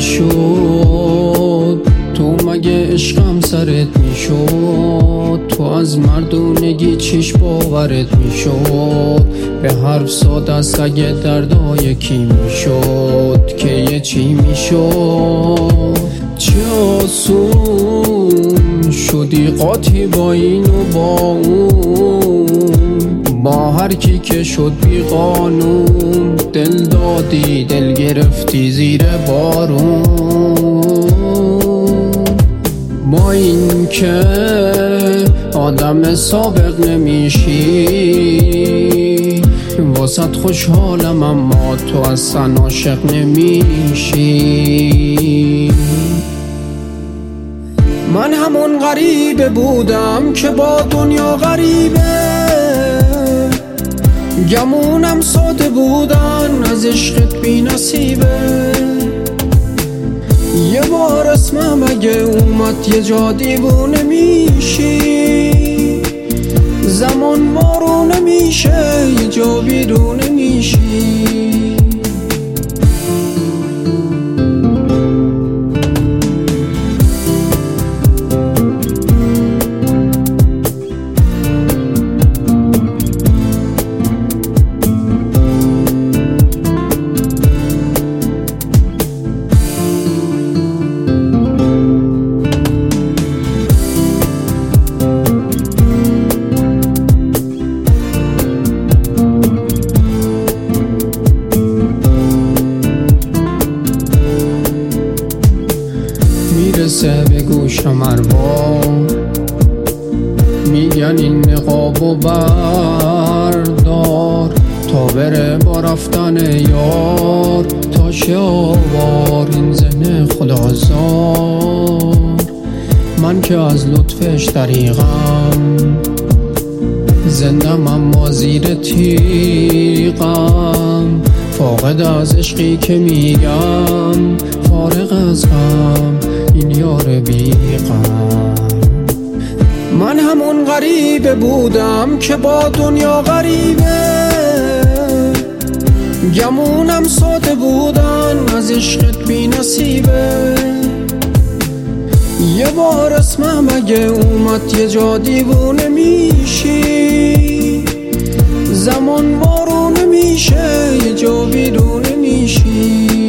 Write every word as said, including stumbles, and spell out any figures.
میشد؟ تو مگه عشقم سرت میشد؟ تو از مردونگی چیش باورت میشد؟ به حرف ساده از اگه دردای کی میشد که یه چی میشد؟ چه آسون شدی قاطی با این و با اون، با هر کی که شد بی قانون. دل دادی دل گرفتی زیر بارون، با این که آدم سابق نمیشی، واسط خوشحالم اما تو اصلا عاشق نمیشی. من همون غریبه بودم که با دنیا غریبه، گمونم ساده بودن از عشقت بی نصیبه. یه بار اسمم اگه اومد یه جا دیوونه میشی، زمان بارونه میشه یه جا بیرونه میشی. میرسه به گوشم ارباب، میگن این نقابو بردار تا بره با رفتن یار. تا شیوار این زن خدازار، من که از لطفش طریقم زندم اما زیر تیغم. فاقد از عشقی که میگم، فارغ از غم این یار بی غم. من همون غریبه بودم که با دنیا غریبه، گمونم ساده بودن از عشقت بی نصیبه. یه بار اسمم اگه اومد یه جا دیوونه میشی، زمان بارونه میشه یه جا بیرونه میشی.